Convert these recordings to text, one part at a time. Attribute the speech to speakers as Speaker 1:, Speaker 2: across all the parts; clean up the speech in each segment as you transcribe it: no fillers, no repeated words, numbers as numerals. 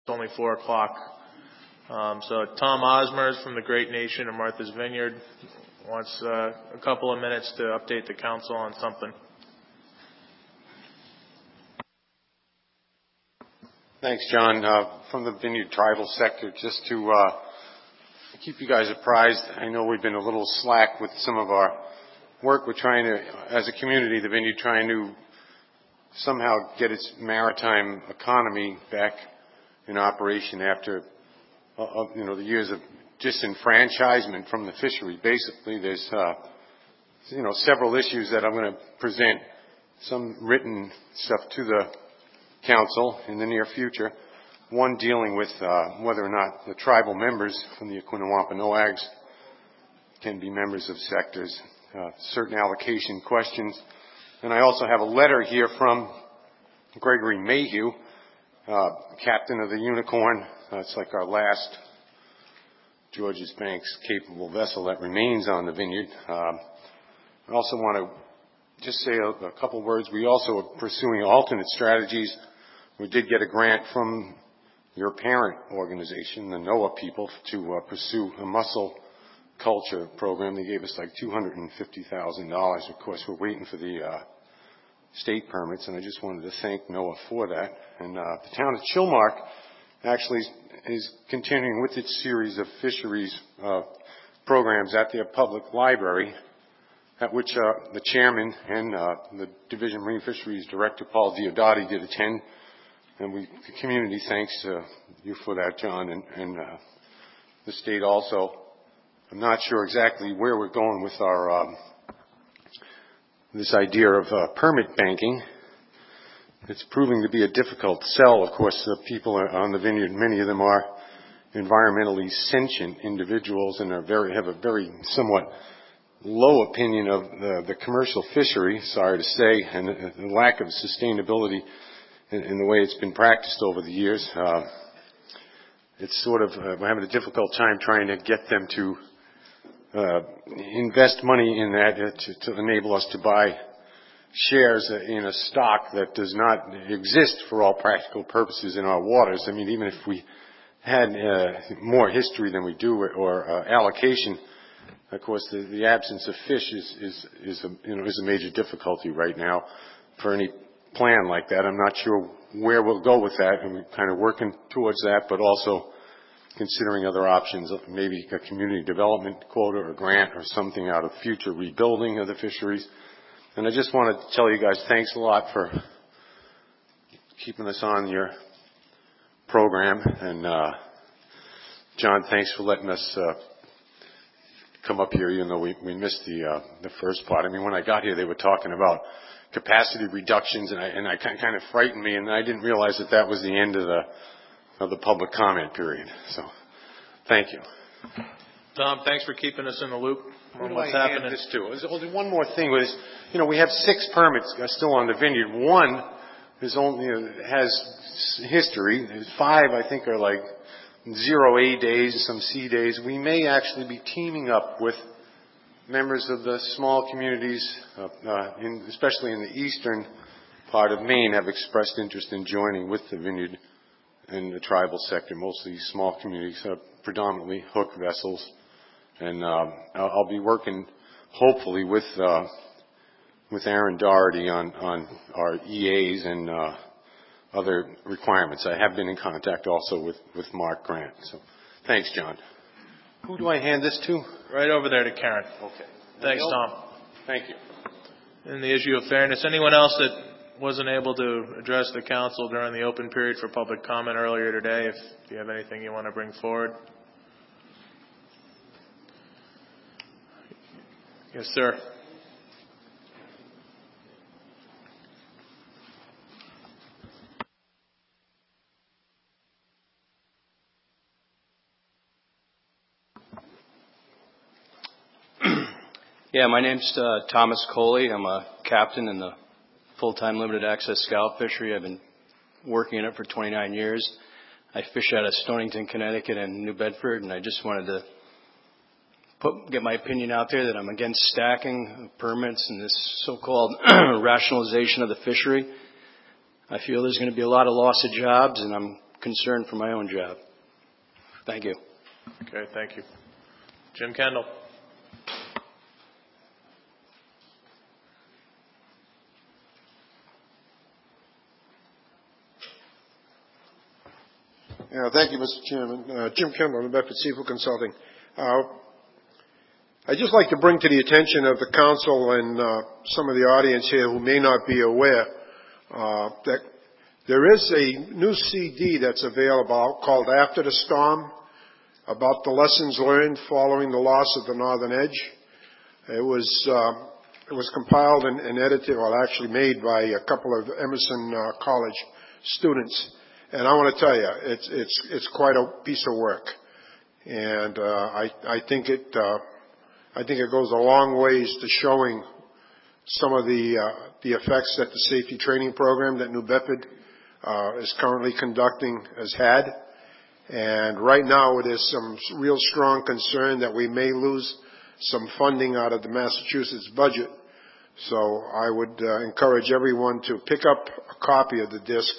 Speaker 1: only 4 o'clock. So Tom Osmers from the Great Nation of Martha's Vineyard wants a couple of minutes to update the council on something.
Speaker 2: Thanks, John. From the Vineyard Tribal Sector, just to keep you guys apprised, I know we've been a little slack with some of our work. We're trying to, as a community, the Vineyard trying to somehow get its maritime economy back in operation after the years of disenfranchisement from the fishery. Basically, there's several issues that I'm going to present, some written stuff to the council in the near future. One dealing with whether or not the tribal members from the Aquinnah Wampanoags can be members of sectors, certain allocation questions. And I also have a letter here from Gregory Mayhew, captain of the Unicorn. It's like our last Georges Banks capable vessel that remains on the Vineyard. I also want to just say a couple words. We also are pursuing alternate strategies. We did get a grant from your parent organization, the NOAA people, to pursue a mussel culture program. They gave us like $250,000. Of course, we're waiting for the state permits, and I just wanted to thank NOAA for that. And the town of Chilmark actually is continuing with its series of fisheries programs at their public library, at which the chairman and the Division of Marine Fisheries Director, Paul Diodati, did attend. And the community thanks you for that, John, and the state also. I'm not sure exactly where we're going with our this idea of permit banking. It's proving to be a difficult sell. Of course, the people on the Vineyard, many of them are environmentally sentient individuals and have a very somewhat low opinion of the commercial fishery, sorry to say, and the lack of sustainability in the way it's been practiced over the years. It's sort of, we're having a difficult time trying to get them to invest money in that to enable us to buy shares in a stock that does not exist for all practical purposes in our waters. I mean, even if we had more history than we do or allocation, of course, the absence of fish is a major difficulty right now for any plan like that. I'm not sure where we'll go with that, and we're kind of working towards that, but also considering other options, maybe a community development quota or grant or something out of future rebuilding of the fisheries. And I just want to tell you guys thanks a lot for keeping us on your program. And John, thanks for letting us come up here, even though we missed the first part. I mean, when I got here, they were talking about capacity reductions, and I kind of frightened me, and I didn't realize that was the end of the public comment period. So, thank you.
Speaker 1: Tom, thanks for keeping us in the loop on what's
Speaker 2: happening. This too. There's only one more thing. We have 6 permits still on the Vineyard. One is only has history. There's 5, I think, are like 0 A days, some C days. We may actually be teaming up with members of the small communities, especially in the eastern part of Maine, have expressed interest in joining with the Vineyard and the tribal sector, mostly small communities, predominantly hook vessels. And I'll be working, hopefully, with Aaron Doherty on our EAs and other requirements. I have been in contact also with Mark Grant. So, thanks, John. Who do I hand this to?
Speaker 1: Right over there to Karen.
Speaker 2: Okay.
Speaker 1: Thanks, Tom.
Speaker 2: Thank you.
Speaker 1: And the issue of fairness. Anyone else that wasn't able to address the council during the open period for public comment earlier today, if you have anything you want to bring forward? Yes, sir.
Speaker 3: Yeah, my name's Thomas Coley. I'm a captain in the full-time limited access scallop fishery. I've been working in it for 29 years. I fish out of Stonington, Connecticut and New Bedford, and I just wanted to get my opinion out there that I'm against stacking permits and this so-called rationalization of the fishery. I feel there's going to be a lot of loss of jobs, and I'm concern for my own job. Thank you.
Speaker 1: Okay, thank you. Jim Kendall.
Speaker 4: Thank you, Mr. Chairman. Jim Kendall, New Bedford Seafood Consulting. I'd just like to bring to the attention of the council and some of the audience here who may not be aware that there is a new CD that's available called After the Storm, about the lessons learned following the loss of the Northern Edge. It was compiled and edited, well, actually made by a couple of Emerson College students. And I want to tell you, it's quite a piece of work, and I think it goes a long ways to showing some of the effects that the safety training program that New Bedford is currently conducting has had. And right now, there's some real strong concern that we may lose some funding out of the Massachusetts budget. So I would encourage everyone to pick up a copy of the disc.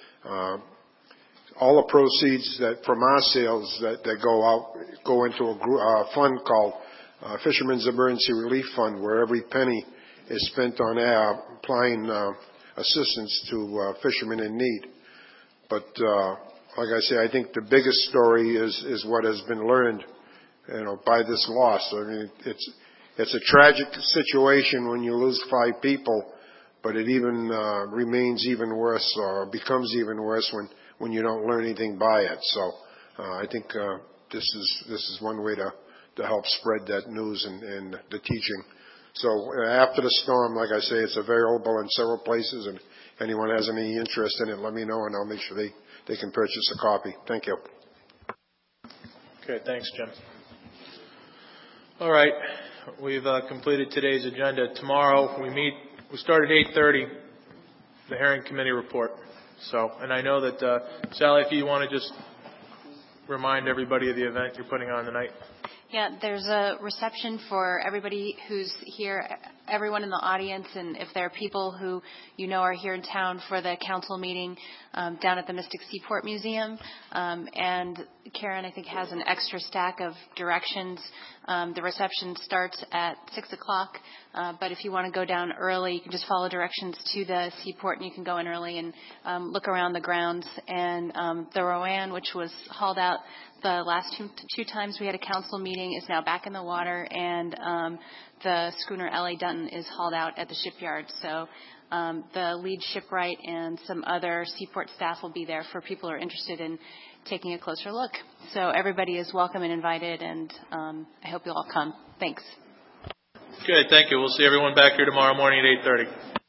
Speaker 4: All the proceeds that from our sales that go out go into a fund called Fishermen's Emergency Relief Fund, where every penny is spent on applying assistance to fishermen in need. But like I say, I think the biggest story is what has been learned, by this loss. I mean, it's a tragic situation when you lose 5 people, but it even remains even worse or becomes even worse when you don't learn anything by it. So I think this is one way to help spread that news and the teaching. So After the Storm, like I say, it's available in several places, and if anyone has any interest in it, let me know, and I'll make sure they can purchase a copy. Thank you.
Speaker 1: Okay, thanks, Jim. All right, we've completed today's agenda. Tomorrow we start at 8:30, the Hearing Committee report. So, and I know that, Sally, if you want to just remind everybody of the event you're putting on tonight.
Speaker 5: Yeah, there's a reception for everybody who's here, everyone in the audience, and if there are people who are here in town for the council meeting down at the Mystic Seaport Museum. And Karen, I think, has an extra stack of directions. The reception starts at 6 o'clock, but if you want to go down early, you can just follow directions to the seaport, and you can go in early and look around the grounds. And the Rowan, which was hauled out the last two times we had a council meeting, is now back in the water, and the schooner L.A. Dunton is hauled out at the shipyard. So the lead shipwright and some other seaport staff will be there for people who are interested in taking a closer look. So everybody is welcome and invited, and I hope you'll all come. Thanks.
Speaker 1: Good, thank you. We'll see everyone back here tomorrow morning at 8:30.